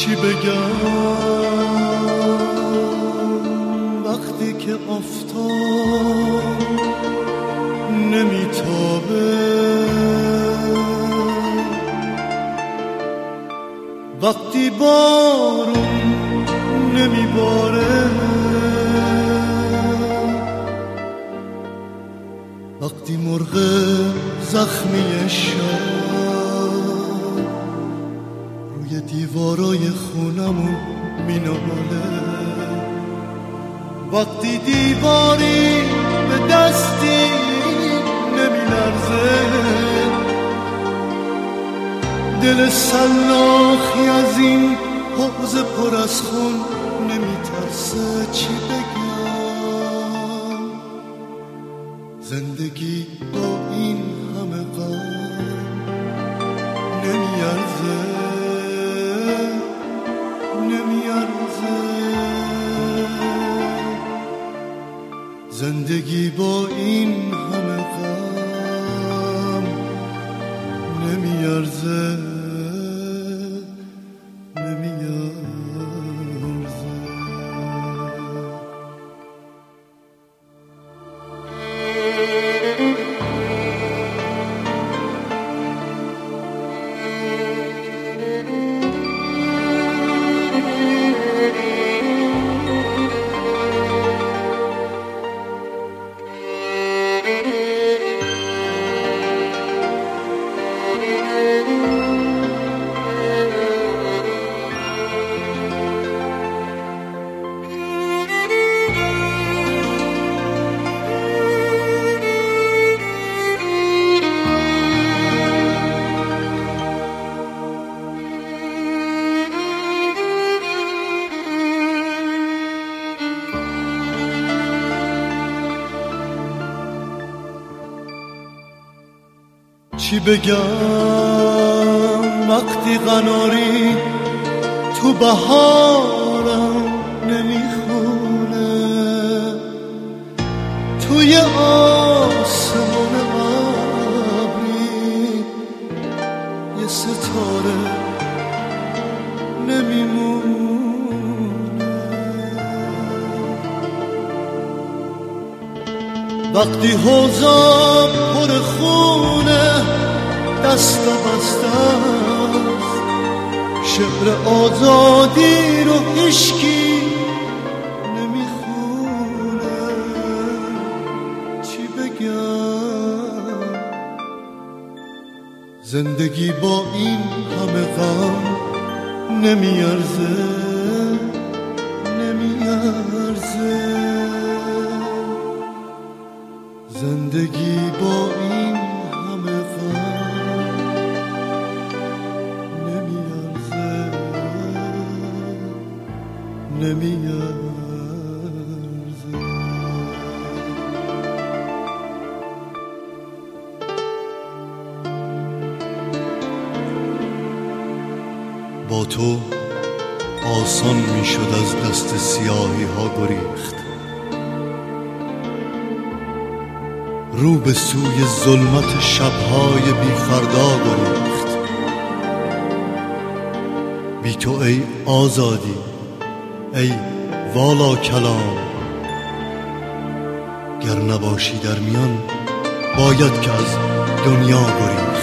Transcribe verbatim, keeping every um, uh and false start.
چی بگم وقتی که آفتاب نمیتابه، وقتی بارون نمیباره، وقتی مرغ زخمی شب روی دیوارای خونمون میناله، وقتی دیواری به دستی نمیلرزه، دل سلاخی از این حوض پر از خون نمیترسه. چی بگم زندگی با این همه غم نمیارزه، نمیارزه. زندگی با این همه غم نمیارزه، نمیارزه. چی بگم وقتی قناری تو بهارم نمیخونه، توی آسمان ابری یه ستاره نمیمونه، وقتی حوضا پر خونه دست بسته است، شعر آزادی رو هیچکی نمیخونه. چی بگم زندگی با این همه غم نمیارزه، نمیارزه. زندگی با این همه غم نمیارزه، نمیارزه. با تو آسان میشد از دست سیاهی ها گریخت، رو به سوی ظلمت شبهای بی فردا گریخت. بی تو ای آزادی، ای والا کلام، گر نباشی در میان باید که از دنیا گریخت.